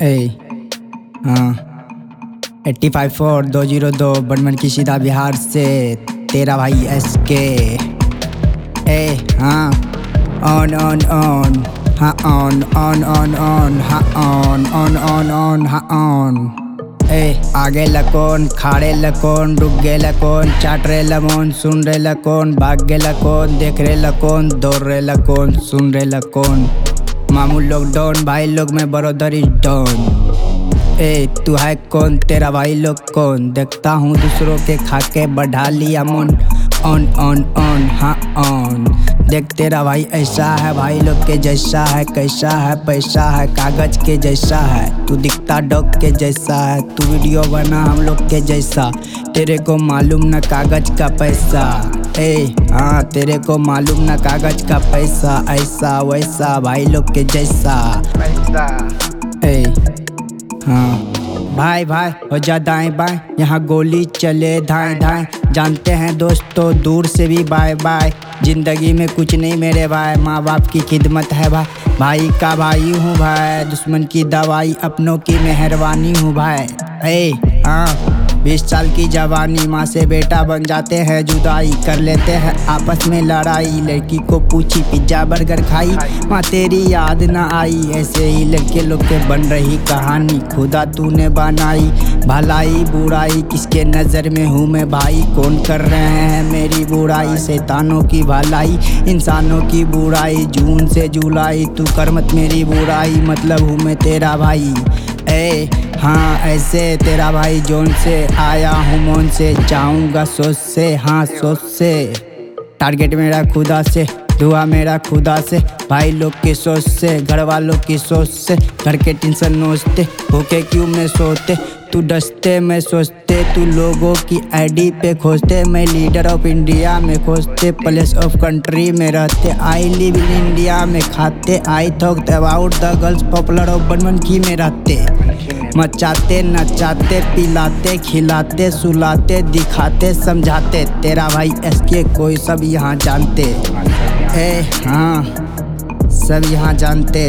ए हाँ 854202 बनमन की सीधा बिहार से तेरा भाई SK। ए हाँ ऑन ऑन ऑन हाँ ऑन ऑन ऑन ऑन हाँ ऑन ऑन ऑन ऑन हाँ ऑन। ए आगे लकोन खाड़े लकोन डूब गे लकोन चाट रे लमोन सुन रे लकोन भाग गे लकोन देख रे लकोन दौड़ रे लकोन सुन रे लकोन मामू लोग डॉन भाई लोग में बरोदरी डॉन। ए तू है कौन तेरा भाई लोग कौन देखता हूँ दूसरों के खाके बढ़ा लिया मन ऑन ऑन ऑन हाँ ऑन। देख तेरा भाई ऐसा है भाई लोग के जैसा है कैसा है पैसा है कागज के जैसा है तू दिखता डॉग के जैसा है तू वीडियो बना हम लोग के जैसा तेरे को मालूम न कागज का पैसा। ए हाँ तेरे को मालूम न कागज का पैसा ऐसा वैसा भाई लोग के जैसा पैसा। ए हाँ भाई भाई हो जा दाएं बाएं यहाँ गोली चले धाएं धाएं जानते हैं दोस्तों दूर से भी बाय बाय जिंदगी में कुछ नहीं मेरे भाई माँ बाप की खिदमत है भाई भाई का भाई हूँ भाई दुश्मन की दवाई अपनों की मेहरबानी हूँ भाई। ए हाँ 20 साल की जवानी माँ से बेटा बन जाते हैं जुदाई कर लेते हैं आपस में लड़ाई लड़की को पूछी पिज्जा बर्गर खाई माँ तेरी याद ना आई ऐसे ही लड़के लोग के बन रही कहानी खुदा तूने बनाई भलाई बुराई किसके नज़र में हूँ मैं भाई कौन कर रहे हैं मेरी बुराई शैतानों की भलाई इंसानों की बुराई जून से जुलाई तू कर मत मेरी बुराई मतलब हूँ मैं तेरा भाई। ए हाँ ऐसे तेरा भाई जोन से आया हूँ मौन से जाऊँगा सोच से हाँ सोच से टारगेट मेरा खुदा से दुआ मेरा खुदा से भाई लोग की सोच से घर वालों की सोच से घर के टेंशन नोचते भूखे क्यों में सोते तू डसते मैं सोचते तू लोगों की आईडी पे खोजते मैं लीडर ऑफ इंडिया में खोजते प्लेस ऑफ कंट्री में रहते आई लिव इन इंडिया में खाते I talk about the girls popular of बनमन की में रहते मचाते नचाते पिलाते खिलाते सुलाते दिखाते समझाते तेरा भाई SK कोई सब यहाँ जानते। ए हाँ सब यहाँ जानते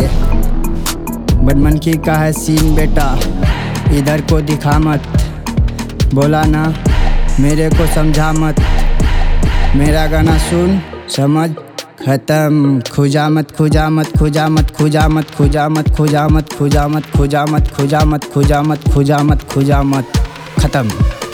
बनमन की का है सीन बेटा इधर को दिखा मत बोला ना मेरे को समझा मत मेरा गाना सुन समझ खत्म खुजा मत खुजा मत खुजा मत खुजा मत खुजा मत खुजा मत खुजा मत खुजा मत खुजा मत खुजा मत खुजा मत खुजा मत खत्म।